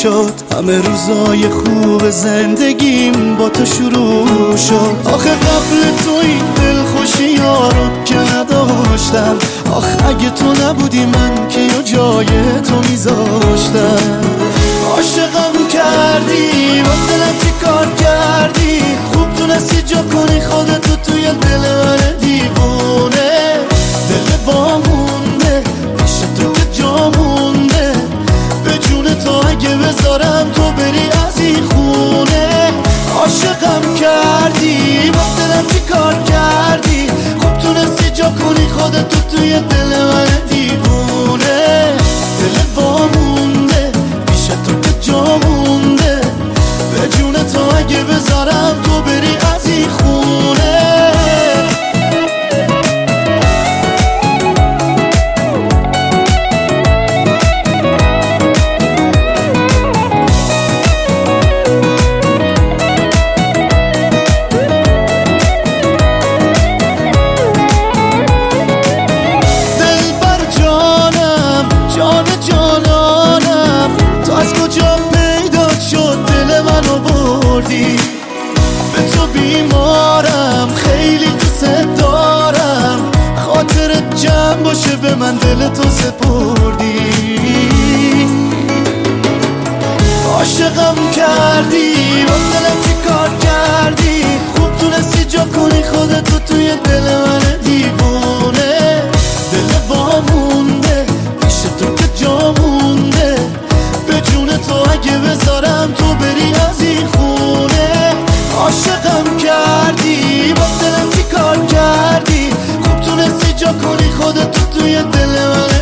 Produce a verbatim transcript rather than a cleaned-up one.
شد، همه روزای خوب زندگیم با تو شروع شد. آخه قبل تو این دلخوشی ها رو که نداشتم، آخه اگه تو نبودی من که یا جای تو میذاشتم. عاشقم کردی با دلم چی کار کردی، خوب تونستی جا کنی خودتو توی دل من دیوونه. دل با مونده پیش تو که جا مونده، به جون تو اگه بذارم تو بری از این خونه. عاشقم کردی با دلم چی کار کردی، خوب تونستی جا کنی خودتو توی دل من دیوونه. دل با مونده پیش تو که جا مونده، به جون تو اگه بذارم تو بری از این خونه. به تو بیمارم، خیلی دوست دارم، خاطرت جمع باشه به من دل تو سپردی. عاشقم کردی با دلم چی کار کردی، خوب تونستی جا کنی خودتو توی دل من دیوونه. دل با مونده پیش تو که جا مونده، به جون تو اگه بذارم تو بری از این خونه. عاشقم کردی با دلم چی کار کردی، خوب تونستی جا کنی خودتو توی دل من